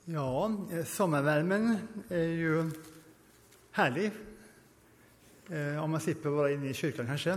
Ja, sommarvärmen är ju härlig. Om man slipper vara inne i kyrkan kanske.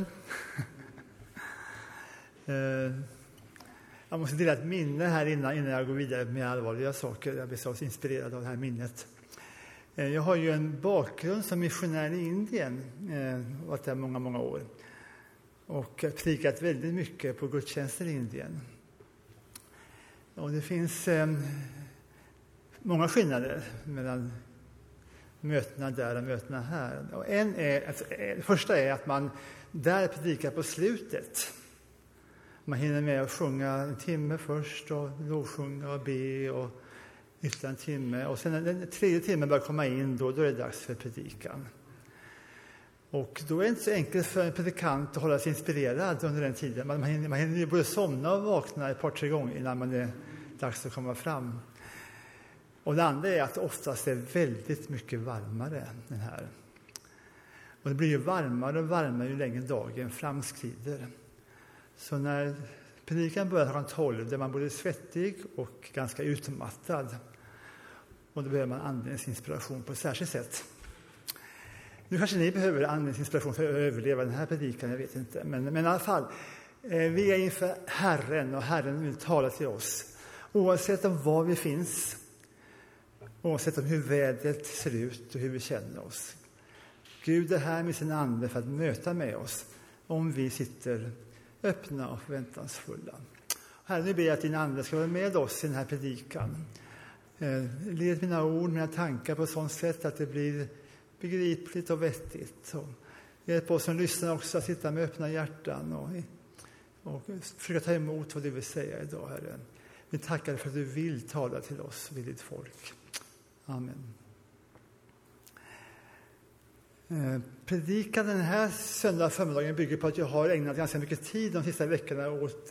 Jag måste dela ett minne här innan jag går vidare med allvarliga saker. Jag blir så inspirerad av det här minnet. Jag har ju en bakgrund som missionär i Indien. Varit där många år. Och predikat väldigt mycket på gudstjänster i Indien. Och det finns många skillnader mellan mötena där och mötena här. Och det första är att man där predikar på slutet. Man hinner med att sjunga en timme först och lovsjunga och be och ytterligare en timme. Och sen när den tredje timmen börjar komma in, då är det dags för predikan. Och då är det inte så enkelt för en predikant att hålla sig inspirerad under den tiden. Man hinner ju både somna och vakna ett par, tre gånger innan man är dags att komma fram. Och det andra är att oftast är väldigt mycket varmare än här. Och det blir ju varmare och varmare ju längre dagen framskrider. Så när predikan börjar klockan 12, där man både svettig och ganska utmattad. Och då behöver man andens inspiration på ett särskilt sätt. Nu kanske ni behöver andens inspiration för att överleva den här predikan, jag vet inte. Men i alla fall, vi är inför Herren och Herren vill tala till oss. Oavsett om var vi finns, oavsett om hur vädret ser ut och hur vi känner oss. Gud är här med sin ande för att möta med oss om vi sitter öppna och förväntansfulla. Herre, nu ber jag att din ande ska vara med oss i den här predikan. Led mina ord, mina tankar på ett sådant sätt att det blir begripligt och vettigt. Och hjälp oss som lyssnar också att sitta med öppna hjärtan och försöka ta emot vad du vill säga idag, Herre. Vi tackar dig för att du vill tala till oss vid ditt folk. Amen. Predikan den här söndag förmiddagen bygger på att jag har ägnat ganska mycket tid de sista veckorna åt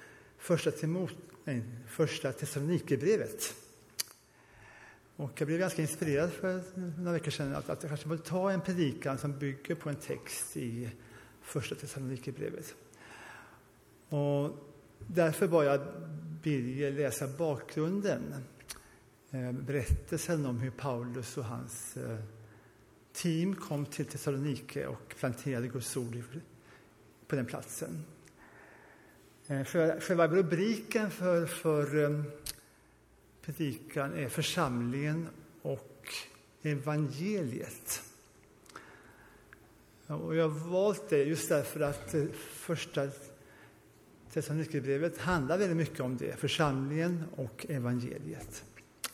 första Thessalonikerbrevet. Och jag blev ganska inspirerad för några veckor sedan att jag kanske borde ta en predikan som bygger på en text i första Thessalonikerbrevet. Och därför var jag Birger läsa bakgrunden, berättelsen om hur Paulus och hans team kom till Thessalonike och planterade Guds ord på den platsen. Själva rubriken för predikan är församlingen och evangeliet. Och jag har valt det just därför att första Thessalonikerbrevet handlar väldigt mycket om det, församlingen och evangeliet.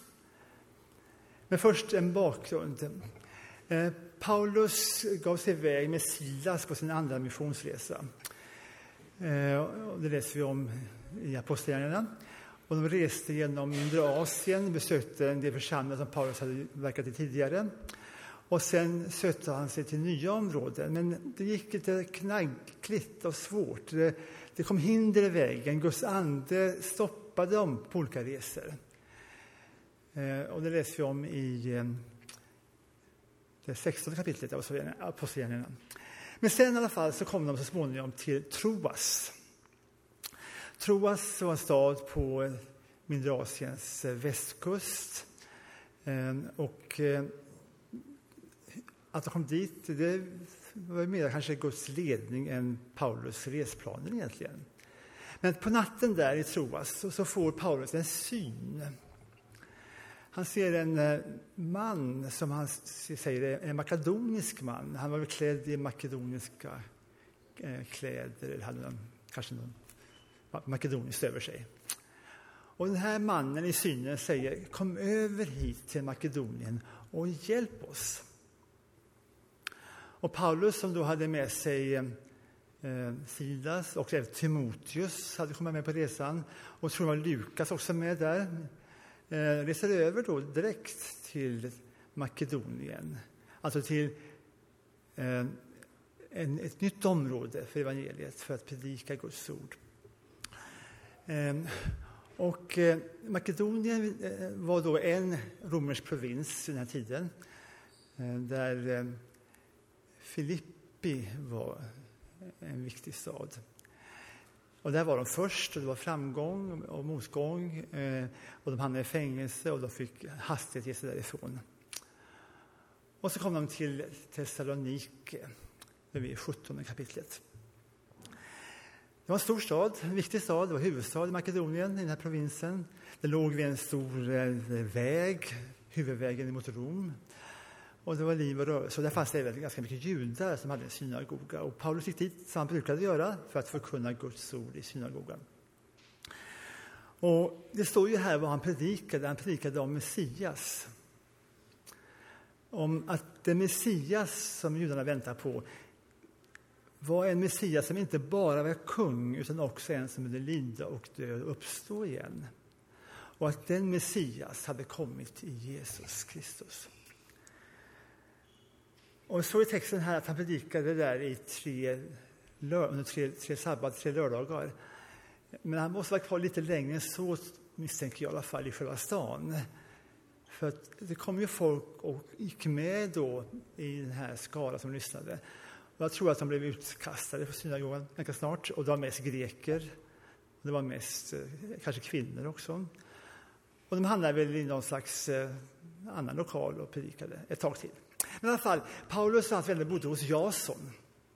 Men först en bakgrund. Paulus gav sig iväg med Silas på sin andra missionsresa. Det läser vi om i Apostlagärningarna. Och de reste genom Mindre Asien, besökte en del församlingar som Paulus hade verkat i tidigare. Och sen sökte han sig till nya områden. Men det gick lite knaggligt och svårt. Det kom hinder i vägen. Guds ande stoppade dem på olika resor. Och det läser vi om i det 16 kapitlet av Apostlagärningarna. Men sen i alla fall så kom de så småningom till Troas. Troas var en stad på Mindre Asiens västkust. Och att de kom dit, det var mer kanske Guds ledning än Paulus resplaner egentligen. Men på natten där i Troas så får Paulus en syn. Han ser en man som han säger är en makedonisk man. Han var väl klädd i makedoniska kläder eller hade kanske någon makedoniskt över sig. Och den här mannen i synen säger: kom över hit till Makedonien och hjälp oss. Och Paulus, som då hade med sig Silas och även Timoteus hade kommit med på resan, och tror jag Lukas också med där, reser över då direkt till Makedonien, alltså till ett nytt område för evangeliet, för att predika Guds ord. Och Makedonien var då en romersk provins i den här tiden, där Filippi var en viktig stad. Och där var de först, och det var framgång och motgång, och de hamnade i fängelse och de fick hastigt ge sig därifrån. Och så kom de till Thessalonike, det är 17 kapitlet. Det var en stor stad, en viktig stad, det var huvudstad i Makedonien, i den här provinsen. Det låg vid en stor väg, huvudvägen mot Rom. Och det var liv och rörelse. Och där fanns det även ganska mycket judar som hade en synagoga. Och Paulus gick dit, som han brukade göra, för att förkunna Guds ord i synagogan. Och det står ju här vad han predikade. Han predikade om Messias. Om att den Messias som judarna väntar på var en Messias som inte bara var kung, utan också en som ville lida och dö och uppstå igen. Och att den Messias hade kommit i Jesus Kristus. Och så i texten här att han predikade där i tre sabbat, 3 lördagar. Men han måste vara kvar lite längre än så, misstänker jag i alla fall, i själva stan. För att det kom ju folk och gick med då i den här skalan som lyssnade. Och jag tror att de blev utkastade på synagogan ganska snart. Och det var mest greker. Och det var mest kanske kvinnor också. Och de hamnade väl i någon slags annan lokal och predikade ett tag till. Men i alla fall, Paulus och hans vänner bodde hos Jason.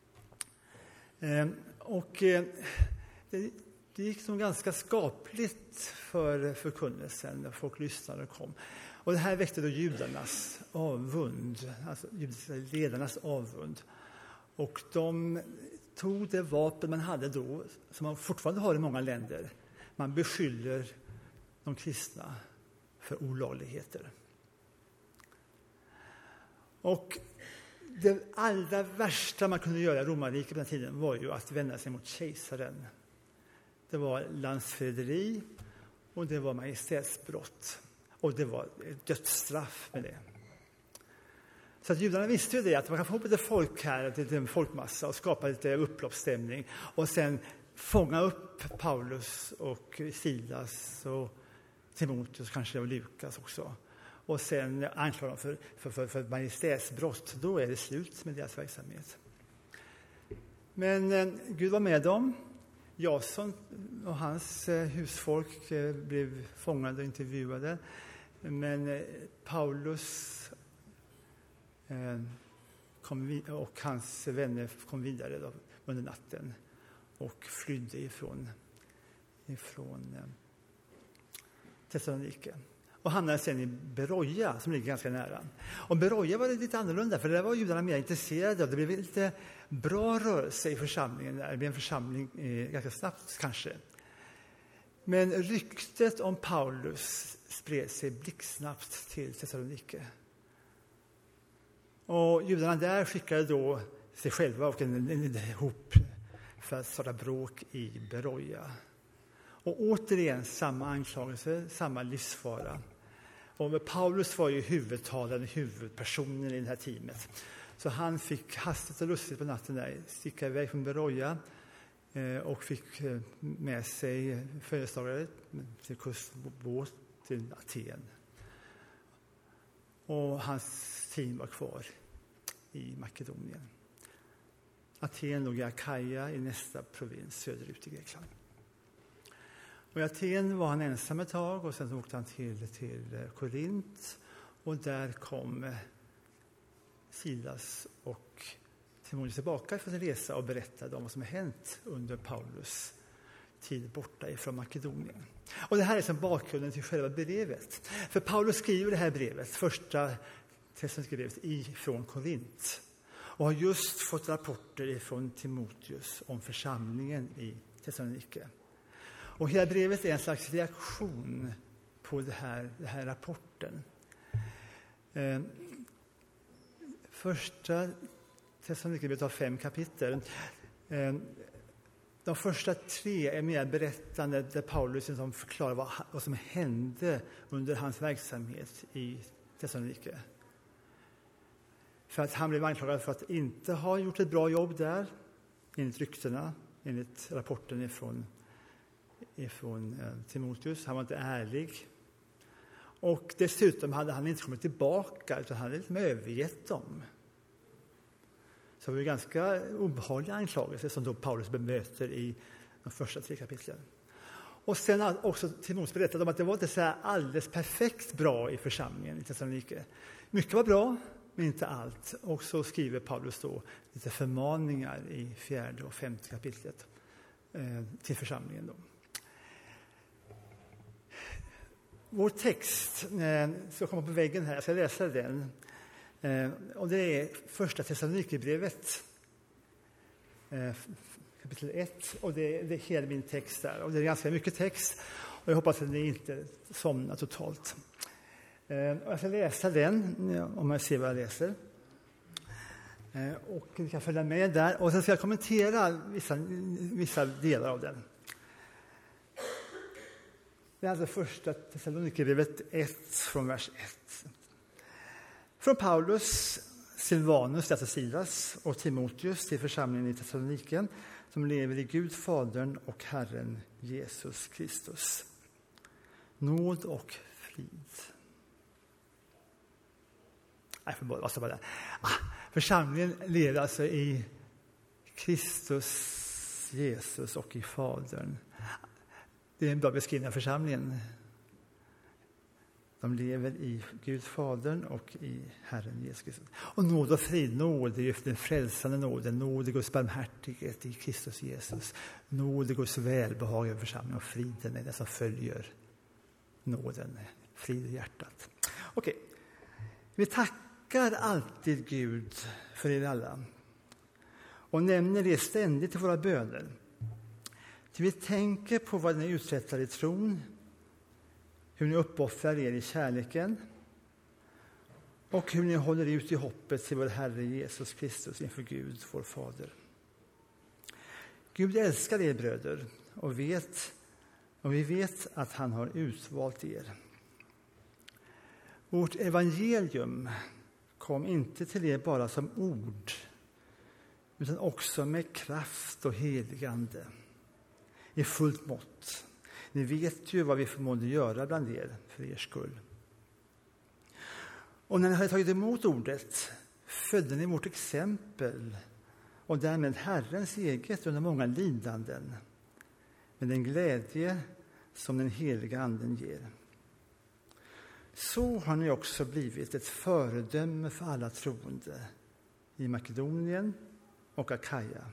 Det gick som ganska skapligt för förkunnelsen när folk lyssnade och kom. Och det här väckte då judarnas avund, alltså ledarnas avund. Och de tog det vapen man hade då, som man fortfarande har i många länder. Man beskyller de kristna för olagligheter. Och det allra värsta man kunde göra i romarriket på den tiden var ju att vända sig mot kejsaren. Det var landsförräderi och det var majestätsbrott. Och det var dödsstraff med det. Så att judarna visste ju det, att man kan få lite folk här, till en folkmassa, och skapa lite upploppsstämning. Och sen fånga upp Paulus och Silas och Timoteus, kanske och Lukas också. Och sen anklagar dem för majestätsbrott. Då är det slut med deras verksamhet. Men Gud var med dem. Jason och hans husfolk blev fångade och intervjuade. Men Paulus och hans vänner kom vidare då, under natten och flydde ifrån Thessalonike. Och hamnade sen i Beroia, som ligger ganska nära. Och Beroia var lite annorlunda, för där var judarna mer intresserade. Det blev lite bra rörelse i församlingen där. Det blev en församling ganska snabbt kanske. Men ryktet om Paulus spred sig blixtsnabbt till Thessalonike. Och judarna där skickade då sig själva och en ihop för att starta bråk i Beroia. Och återigen samma anklagelse, samma livsfara. Och Paulus var ju huvudpersonen i det här teamet. Så han fick hastigt och lustigt på natten där sticka iväg från Beroia och fick med sig följeslagare till kustbåt till Aten. Och hans team var kvar i Makedonien. Aten låg i Akaia, i nästa provins söderut i Grekland. Och i Aten var han ensam ett tag, och sen åkte han till Korint. Och där kom Silas och Timoteus tillbaka för sin resa och berättade om vad som har hänt under Paulus tid borta ifrån Makedonien. Och det här är som bakgrunden till själva brevet. För Paulus skriver det här brevet, första Thessalonikerbrevet, ifrån Korint. Och har just fått rapporter ifrån Timoteus om församlingen i Thessalonike. Och hela brevet är en slags reaktion på den här rapporten. Första Thessalonikerbrevet har 5 kapitel. De första 3 är mer berättande, där Paulus förklarar vad som hände under hans verksamhet i Thessalonike. För att han blev anklagad för att inte ha gjort ett bra jobb där, enligt ryktena, enligt rapporten ifrån Timoteus. Han var inte ärlig. Och dessutom hade han inte kommit tillbaka, utan han hade liksom övergett dem. Så det var ganska obehagliga anklagelser som då Paulus bemöter i de första 3 kapitlen. Och sen också Timoteus berättade om att det var inte så här alldeles perfekt bra i församlingen i Thessalonike. Mycket var bra, men inte allt. Och så skriver Paulus då lite förmaningar i 4:e och 5:e kapitlet till församlingen då. Vår text ska komma på väggen här, jag ska läsa den. Och det är första Thessalonikerbrevet, kapitel 1. Och det är hela min text där. Och det är ganska mycket text. Och jag hoppas att ni inte somnar totalt. Jag ska läsa den, om jag ser vad jag läser. Och ni kan följa med där. Och sen ska jag kommentera vissa delar av den. Det är alltså första Thessalonikerbrevet 1 från vers 1. Från Paulus, Silvanus, detta Silas och Timoteus till församlingen i Thessaloniken som lever i Gud, Fadern och Herren Jesus Kristus. Nåd och frid. Nej, församlingen lever alltså i Kristus, Jesus och i Fadern. Det är en bra beskrivning av församlingen. De lever i Gud, Fadern och i Herren Jesus Kristus. Och nåd och frid, nåd är ju den frälsande nåden. Nåd är Guds barmhärtighet i Kristus Jesus. Nåd är Guds välbehag över församlingen. Och friden är det som följer nåden. Frid i hjärtat. Okej. Vi tackar alltid Gud för er alla. Och nämner det ständigt i våra böner. Till vi tänker på vad ni uträttar i tron, hur ni uppoffrar er i kärleken och hur ni håller ut i hoppet till vår Herre Jesus Kristus inför Gud, vår Fader. Gud älskar er bröder och vi vet att han har utvalt er. Vårt evangelium kom inte till er bara som ord utan också med kraft och heligande i fullt mått. Ni vet ju vad vi förmådde göra bland er för er skull. Och när ni hade tagit emot ordet födde ni vårt exempel och därmed Herrens eget under många lidanden med den glädje som den heliga anden ger. Så har ni också blivit ett föredöme för alla troende i Makedonien och Akaja.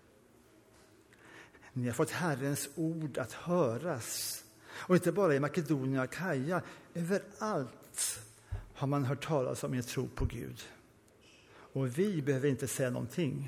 Ni har fått Herrens ord att höras. Och inte bara i Makedonien och Akaja. Överallt har man hört talas om er tro på Gud. Och vi behöver inte säga någonting.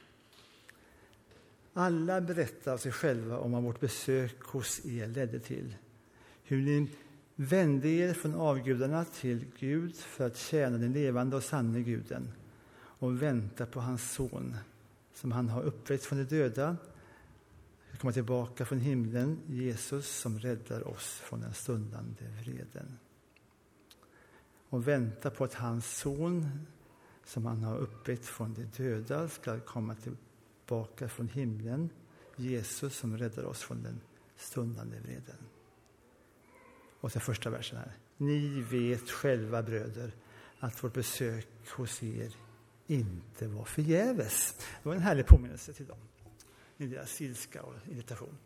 Alla berättar av sig själva om vad vårt besök hos er ledde till. Hur ni vände er från avgudarna till Gud för att tjäna den levande och sanne Guden. Och vänta på hans son som han har uppväckt från de döda. Komma tillbaka från himlen, Jesus som räddar oss från den stundande vreden. Och vänta på att hans son som han har uppväckt från de döda ska komma tillbaka från himlen, Jesus som räddar oss från den stundande vreden. Och så första versen här. Ni vet själva bröder att vårt besök hos er inte var förgäves. Det var en härlig påminnelse till dem. I deras ilska och irritation.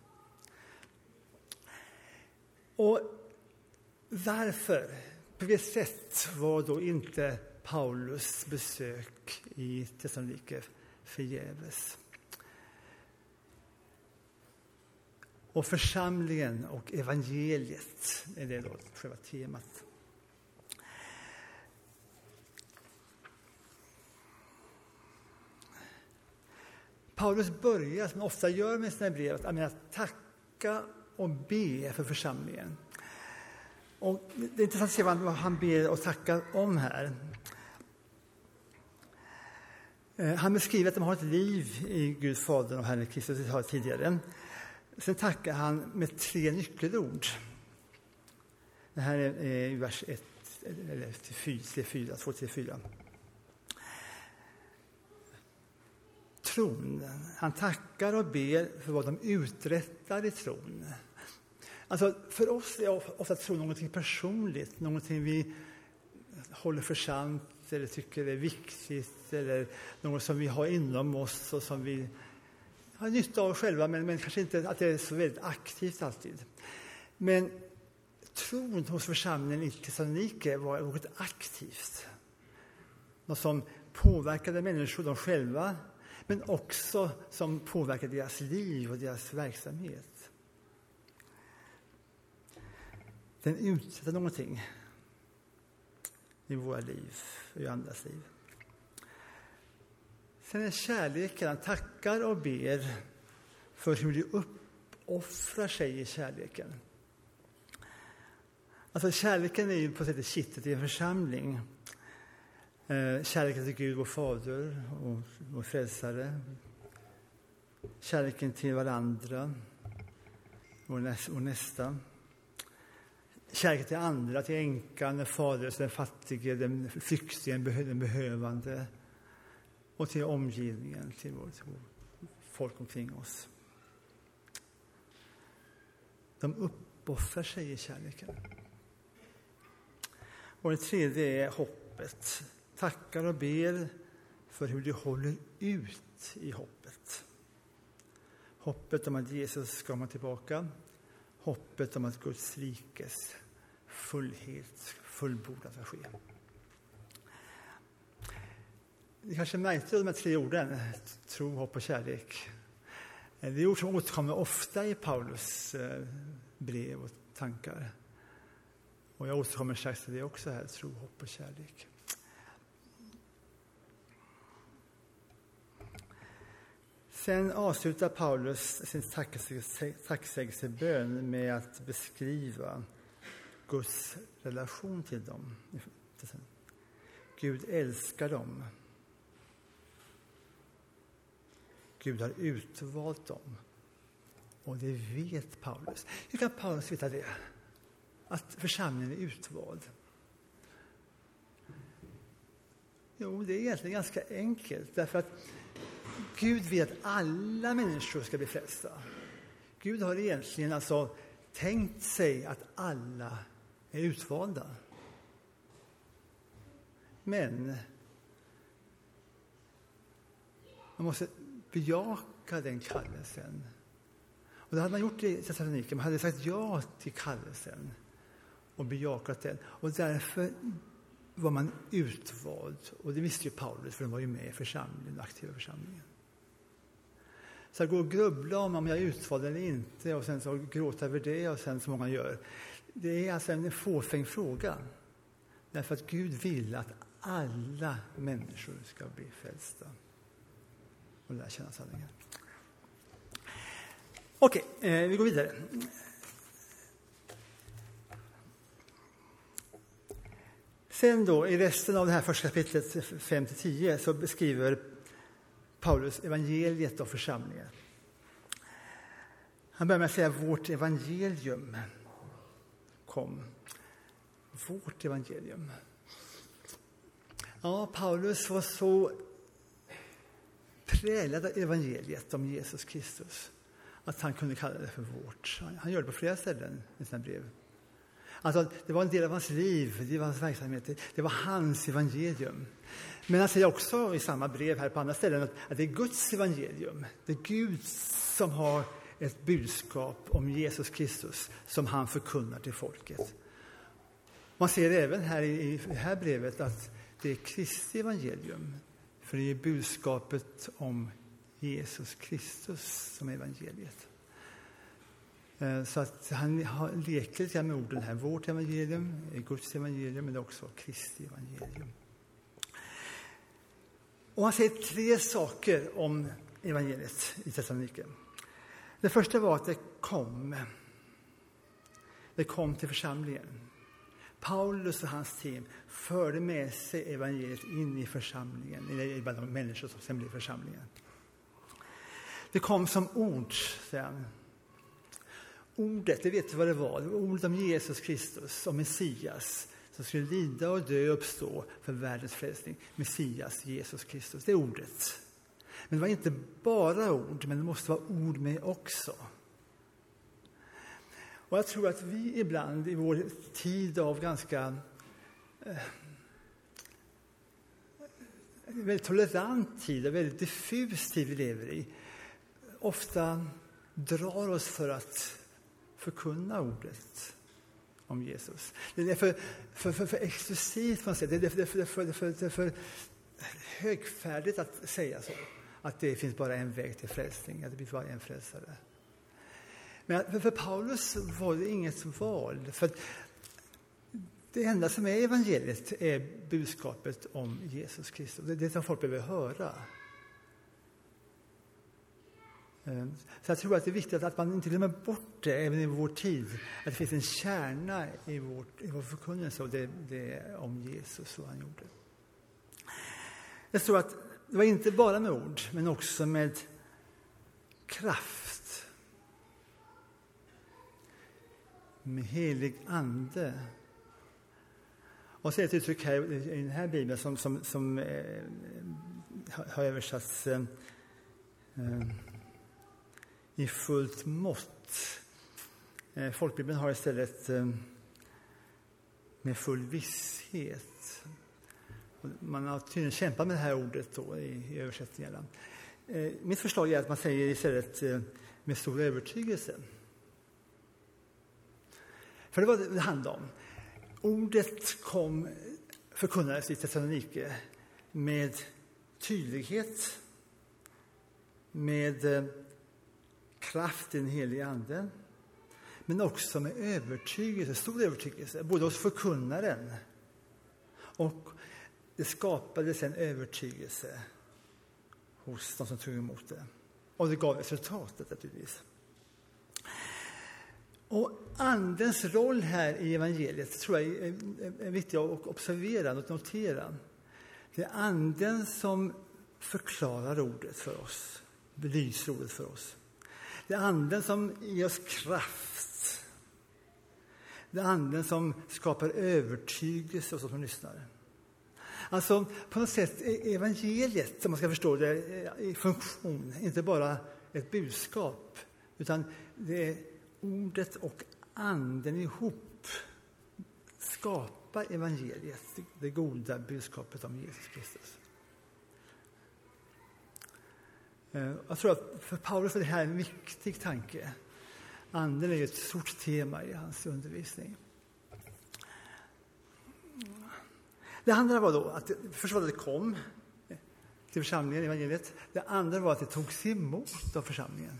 Och varför? På vilket sätt var då inte Paulus besök i Thessalonike förgäves? Och församlingen och evangeliet är det då själva temat. Paulus börjar, som ofta gör med sina brev, att tacka och be för församlingen. Och det är intressant att se vad han ber och tackar om här. Han beskriver att de har ett liv i Gud, Fadern och Herren Kristus, det har tidigare. Sen tackar han med 3 nyckelord. Det här är vers 1, eller 4, 2-4. Tron. Han tackar och ber för vad de uträttar i tron. Alltså för oss är ofta tron någonting personligt, någonting vi håller för sant eller tycker är viktigt eller något som vi har inom oss och som vi har nytta av själva, men kanske inte att det är så väldigt aktivt alltid. Men tron hos församlingen i Thessalonike var något aktivt. Något som påverkade människor de själva, men också som påverkade deras liv och deras verksamhet. Den utsätter någonting i våra liv och i andras liv. Sen är kärleken, han tackar och ber för hur de uppoffrar sig i kärleken. Alltså kärleken är ju på sättet kittet i en församling. Kärleken till Gud, vår fader och vår frälsare. Kärleken till varandra och nästa. Kärleken till andra, till änkan, den fader, den fattige, den flyktige, den behövande. Och till omgivningen, till vårt folk omkring oss. De uppoffrar sig i kärleken. Och det tredje är hoppet. Tackar och ber för hur de håller ut i hoppet. Hoppet om att Jesus ska komma tillbaka. Hoppet om att Guds rikes fullbordat ska ske. Det kanske märkte de här 3 orden, tro, hopp och kärlek. Det är ord som återkommer ofta i Paulus brev och tankar. Och jag återkommer strax till det också här, tro, hopp och kärlek. Sen avslutar Paulus sin tacksägelsebön med att beskriva Guds relation till dem. Gud älskar dem. Gud har utvalt dem. Och det vet Paulus. Hur kan Paulus veta det? Att församlingen är utvald. Jo, det är egentligen ganska enkelt. Därför att Gud vill att alla människor ska bli frälsta. Gud har egentligen alltså tänkt sig att alla är utvalda. Men man måste bejaka den kallelsen. Och det hade man gjort i Thessalonike. Man hade sagt ja till kallelsen och bejakat den. Och därför var man utvald. Och det visste ju Paulus, för de var ju med i församlingen, den aktiva församlingen. Så att gå och grubbla om jag är utvald eller inte och sen så gråta över det och sen så många gör. Det är alltså en fåfäng fråga. Därför att Gud vill att alla människor ska bli frälsta och lära känna sanningen. Okej, vi går vidare. Sen då, i resten av det här första kapitlet 5-10 så beskriver Paulus evangeliet av församlingen. Han börjar med att säga vårt evangelium kom. Vårt evangelium. Ja, Paulus var så präglad av evangeliet om Jesus Kristus att han kunde kalla det för vårt. Han gör det på flera ställen i sina brev. Alltså, det var en del av hans liv, det var hans verksamhet, det var hans evangelium. Men han säger också i samma brev här på andra ställen att det är Guds evangelium. Det är Gud som har ett budskap om Jesus Kristus som han förkunnar till folket. Man ser även här i det här brevet att det är Kristi evangelium. För det är budskapet om Jesus Kristus som är evangeliet. Så att han leker lite med orden här. Vårt evangelium är Guds evangelium, men det är också Kristi evangelium. Och han säger 3 saker om evangeliet i Thessalonike. Det första var att det kom till församlingen. Paulus och hans team förde med sig evangeliet in i församlingen, eller bland de människor som sen blev församlingen. Det kom som ord, säger han. Ordet, det vet du vad det var. Det var ordet om Jesus Kristus, om Messias, som skulle lida och dö och uppstå för världens frälsning. Messias, Jesus Kristus, det är ordet. Men det var inte bara ord, men det måste vara ord med också. Och jag tror att vi ibland i vår tid av ganska väldigt tolerant tid och väldigt diffus tid vi lever i, ofta drar oss för att förkunna ordet om Jesus. Det är för exklusivt på något sätt. Det är för högfärdigt att säga så. Att det finns bara en väg till frälsning. Att det finns bara en frälsare. Men för Paulus var det inget val. För det enda som är evangeliet är budskapet om Jesus Kristus. Det är det som folk behöver höra. Så jag tror att det är viktigt att man inte glömmer bort det även i vår tid. Att det finns en kärna i vår förkunnelse, och det är om Jesus och vad han gjorde. Jag tror att det var inte bara med ord, men också med kraft. Med helig ande. Och så är det ett uttryck här i den här Bibeln som har översatts i fullt mått. Folkbibeln har istället med full visshet. Man har tydligen kämpat med det här ordet då i översättningarna. Mitt förslag är att man säger istället med stor övertygelse. För det var det handlade om. Ordet förkunnades i Thessalonike med tydlighet, med kraft i den heliga anden, men också med övertygelse, stor övertygelse, både hos förkunnaren, och det skapades en övertygelse hos de som tog emot det. Och det gav resultatet naturligtvis. Och andens roll här i evangeliet tror jag är viktigt att observera och notera. Det är anden som förklarar ordet för oss, belyser ordet för oss. Det är anden som ger oss kraft. Det är anden som skapar övertygelse hos oss som lyssnar. Alltså på något sätt är evangeliet, som man ska förstå det, i funktion, inte bara ett budskap, utan det är ordet och anden ihop skapar evangeliet, det goda budskapet om Jesus Kristus. Jag tror att för Paulus är det här en viktig tanke. Anden är ju ett stort tema i hans undervisning. Det andra var då att först var det kom till församlingen i evangeliet. Det andra var att det togs emot av församlingen.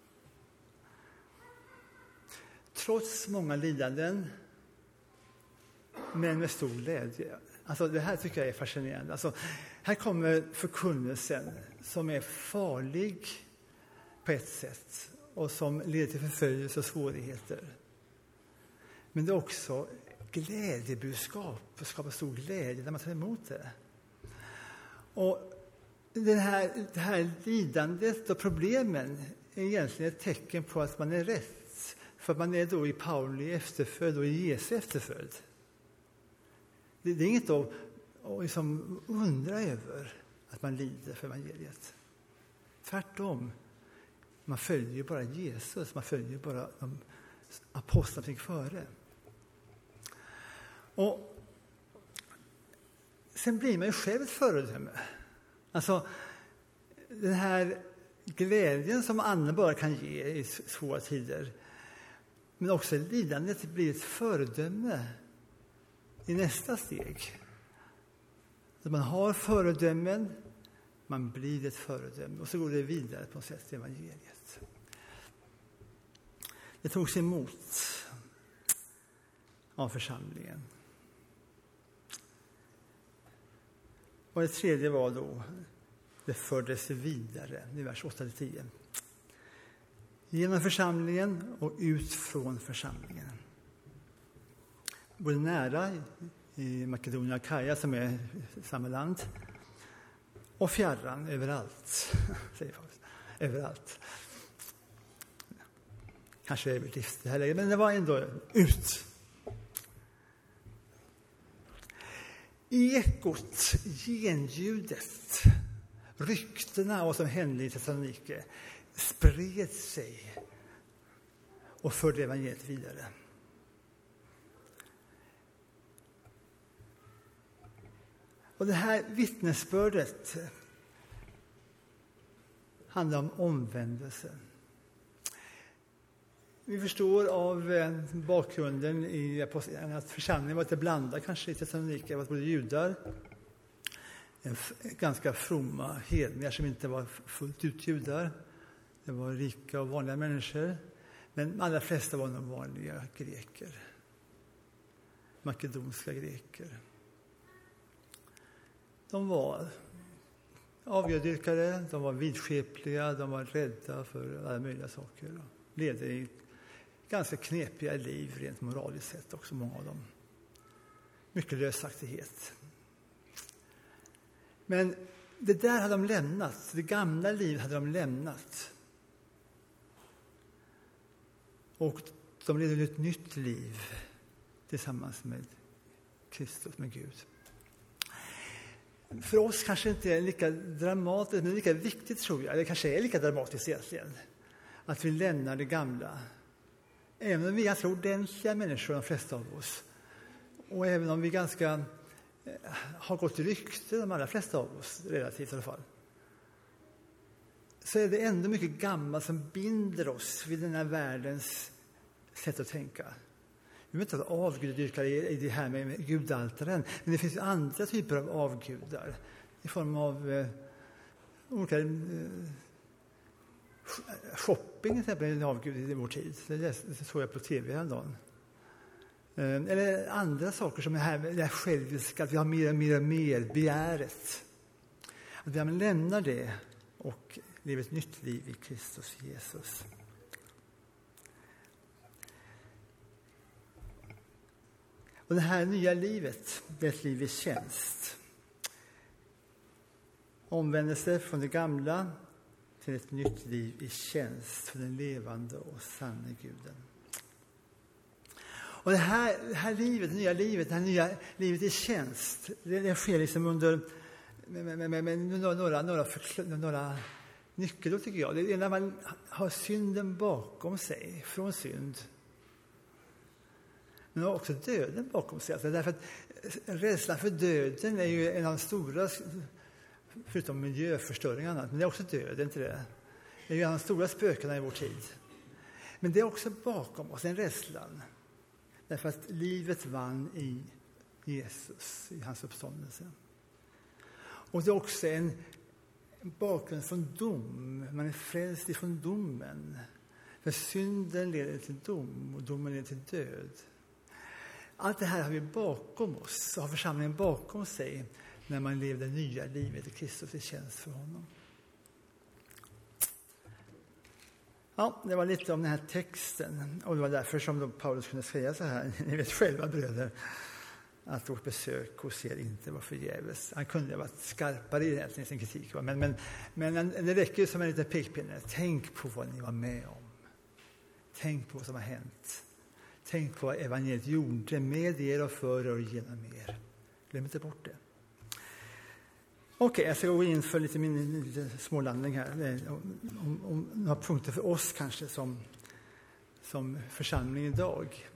Trots många lidanden, men med stor glädje. Alltså det här tycker jag är fascinerande. Alltså, här kommer förkunnelsen som är farlig på ett sätt och som leder till förföljelse och svårigheter. Men det är också glädjebudskap och skapar stor glädje när man tar emot det. Och det här lidandet och problemen är egentligen ett tecken på att man är rätt. För att man är då i Pauli efterföljd och i Jesu efterföljd. Det är inget att liksom undra över att man lider för evangeliet. Tvärtom. Man följer bara Jesus. Man följer bara de apostlar som gick före. Och sen blir man ju själv ett föredöme. Alltså den här glädjen som andra bara kan ge i svåra tider. Men också lidandet blir ett föredöme i nästa steg. Så man har föredömen, man blir ett föredöme. Och så går det vidare på något sätt till evangeliet. Det togs emot av församlingen. Och det tredje var då, det fördes vidare i vers 8-10. Genom församlingen och ut från församlingen. Både nära i Makedonien och Akaja som är samma land. Och fjärran överallt. Säger folk. Överallt. Kanske överdrift det här läget, men det var ändå ut. Ekot, genljudet, ryktena av vad som hände i Thessalonike spred sig och förde evangeliet vidare. Och det här vittnesbördet handlar om omvändelse. Vi förstår av bakgrunden i att församlingen var lite blandad kanske i Thessaloniki. Det var både judar, ganska fromma hedningar som inte var fullt ut judar. Det var rika och vanliga människor. Men de allra flesta var de vanliga greker. Makedonska greker. De var avgudadyrkare, de var vidskepliga, de var rädda för alla möjliga saker. Levde i ganska knepiga liv rent moraliskt sett också, många av dem. Mycket lösaktighet. Men det där hade de lämnat. Det gamla livet hade de lämnat. Och de levde ett nytt liv tillsammans med Kristus, med Gud. För oss kanske inte är lika dramatiskt, men lika viktigt tror jag. Det kanske är lika dramatiskt egentligen. Att vi lämnar det gamla. Även om vi är ganska ordentliga människor, de flesta av oss. Och även om vi ganska har gått rykte, de allra flesta av oss, relativt i alla fall. Så är det ändå mycket gammalt som binder oss vid den här världens sätt att tänka. Vi vet inte att avgudadyrkare i det här med gudaltaren, men det finns ju andra typer av avgudar i form av olika shopping, till exempel, är en avgud i vår tid. Det såg jag på tv häromdagen. Eller andra saker som är här, det här själviska, att vi har mer och mer och mer begäret. Att vi lämnar det och lever ett nytt liv i Kristus Jesus. Och det här nya livet, det är ett liv i tjänst. Omvändelse från det gamla till ett nytt liv i tjänst för den levande och sanne Guden. Och det här livet, det nya livet, det här nya livet i tjänst, det sker liksom under med några nyckelord tycker jag. Det är när man har synden bakom sig, från synd. Men har också döden bakom sig. Alltså därför att rädslan för döden är ju en av de stora, förutom miljöförstöringarna, men det är också döden till det. Det är ju en av de stora spökena i vår tid. Men det är också bakom oss, en rädslan. Därför att livet vann i Jesus, i hans uppståndelse. Och det är också en bakgrund från dom. Man är frälst ifrån domen. För synden leder till dom och domen leder till död. Allt det här har vi bakom oss, har församlingen bakom sig när man lever det nya livet i Kristus i tjänst för honom. Ja, det var lite om den här texten. Och det var därför som då Paulus kunde säga så här: ni vet själva, bröder, att vårt besök hos er inte var förgäves. Han kunde ha varit skarpare i sin kritik. Men det räcker ju som en liten pekpinne. Tänk på vad ni var med om. Tänk på vad som har hänt. Tänk på vad evangeliet gjorde med er och för er och genom er. Glöm inte bort det. Okej, jag ska gå in för lite smålandning här. Om några punkter för oss kanske som församling idag.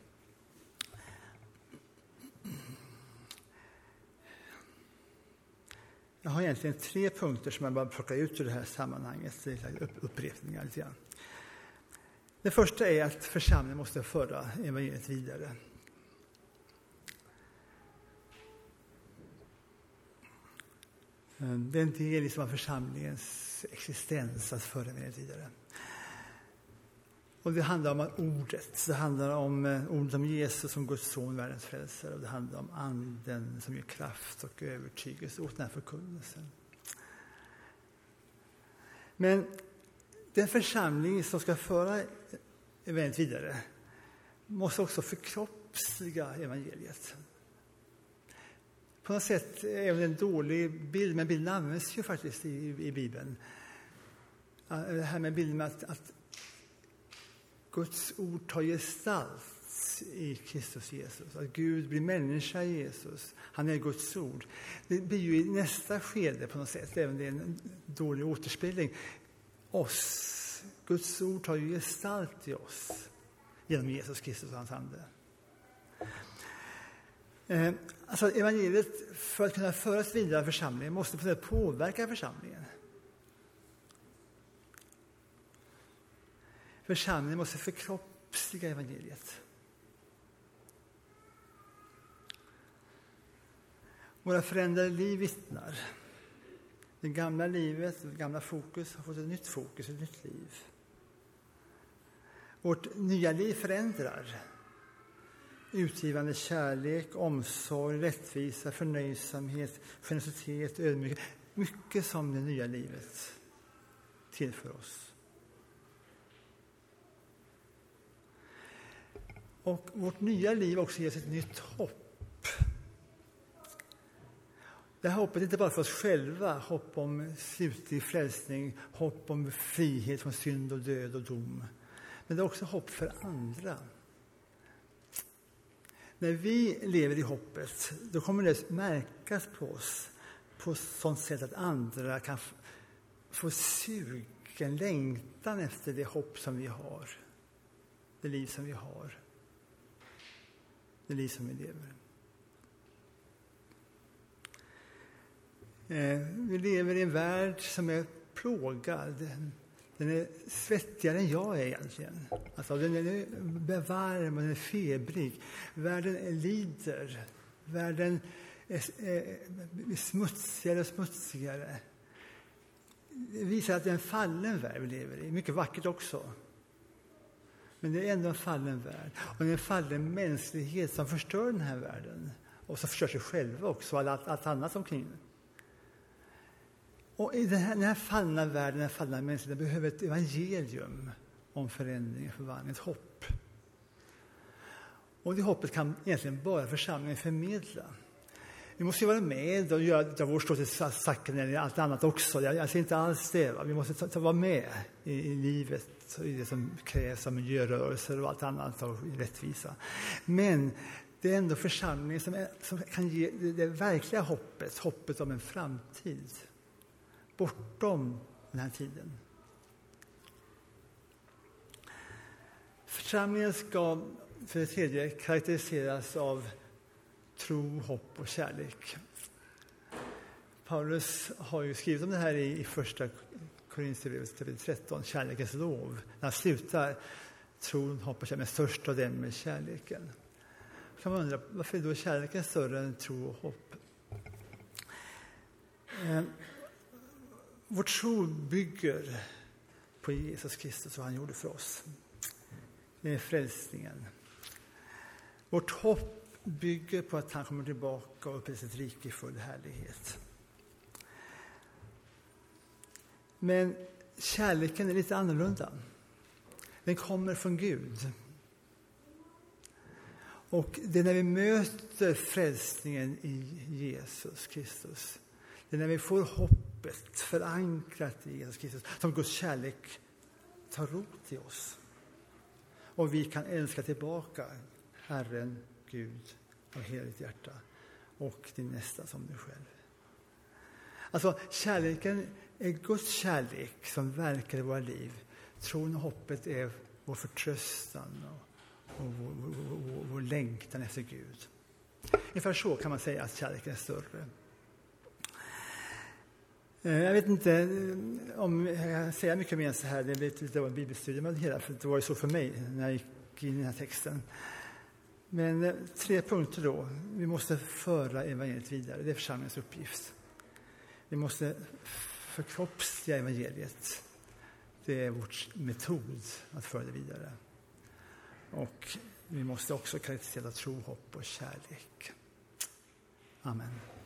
Jag har egentligen 3 punkter som jag bara plockar ut ur det här sammanhanget. Upprepningar lite grann. Det första är att församlingen måste föra evangeliet vidare. Det är en del av församlingens existens att föra evangeliet vidare. Och det handlar om ordet. Det handlar om ordet om Jesus som Guds son, världens frälsare. Och det handlar om anden som ger kraft och övertygelse åt den här förkunnelsen. Men den församling som ska föra evangeliet vidare måste också förkroppsliga evangeliet. På något sätt är det en dålig bild, men bilden används ju faktiskt i Bibeln. Det här med bilden med att Guds ord tar gestalt i Kristus Jesus. Att Gud blir människa i Jesus. Han är Guds ord. Det blir ju i nästa skede på något sätt, även det är en dålig återspegling. Guds ord tar ju gestalt i oss genom Jesus Kristus och hans ande. Alltså evangeliet, för att kunna föras vidare i församlingen, måste på något sätt påverka församlingen. Församlingen måste förkroppsliga evangeliet. Våra förändrade liv vittnar. Det gamla livet, det gamla fokus har fått ett nytt fokus, ett nytt liv. Vårt nya liv förändrar. Utgivande kärlek, omsorg, rättvisa, förnöjsamhet, generositet, ödmjukhet. Mycket som det nya livet tillför oss. Och vårt nya liv också ger oss ett nytt hopp. Det här hoppet är inte bara för oss själva, hopp om slutlig frälsning, hopp om frihet från synd och död och dom. Men det är också hopp för andra. När vi lever i hoppet, då kommer det märkas på oss på sånt sätt att andra kan få en längtan efter det hopp som vi har. Det liv som vi har. Det liv som vi lever. Vi lever i en värld som är plågad. Den är svettigare än jag är egentligen. Alltså, den är varm och den är febrig. Världen lider. Världen är smutsigare och smutsigare. Det visar att det är en fallen värld vi lever i. Mycket vackert också. Men det är ändå en fallen värld. Och det är en fallen mänsklighet som förstör den här världen. Och som förstör sig själva också. Och allt annat omkring. Och i den här fallna världen, den här fallna mänskligheten, behöver ett evangelium om förändring och förvandling, ett hopp. Och det hoppet kan egentligen bara församlingen förmedla. Vi måste ju vara med och göra vår stå till sacken eller allt annat också. Jag ser inte alls det. Va? Vi måste vara med i livet, i det som krävs av miljörörelser och allt annat och rättvisa. Men det är ändå församlingen som kan ge det verkliga hoppet om en framtid. Bortom den här tiden. Församlingen ska för det tredje karaktäriseras av tro, hopp och kärlek. Paulus har ju skrivit om det här i första Korinthierbrevet 13, kärlekens lov. När han slutar tron, hopp och kärlek, men störst av dem med kärleken. Då kan man undra, varför är då kärleken större än tro och hopp? Vår tro bygger på Jesus Kristus och han gjorde för oss. Det är frälsningen. Vårt hopp bygger på att han kommer tillbaka och upprättar sitt rike i full härlighet. Men kärleken är lite annorlunda. Den kommer från Gud. Och det är när vi möter frälsningen i Jesus Kristus. Det är när vi får hoppet förankrat i Jesus Kristus som Guds kärlek tar rot i oss. Och vi kan älska tillbaka Herren, Gud, av hela ditt hjärta och din nästa som dig själv. Alltså kärleken är Guds kärlek som verkar i våra liv. Tron och hoppet är vår förtröstan och vår längtan efter Gud. Ungefär så kan man säga att kärleken är större. Jag vet inte om jag kan säga mycket mer än så här. Det är lite av en bibelstudie med det hela, för det var ju så för mig när jag gick in i den här texten. Men 3 punkter då. Vi måste föra evangeliet vidare. Det är församlingens uppgift. Vi måste förkroppsliga evangeliet. Det är vår metod att föra det vidare. Och vi måste också karaktärisera tro, hopp och kärlek. Amen.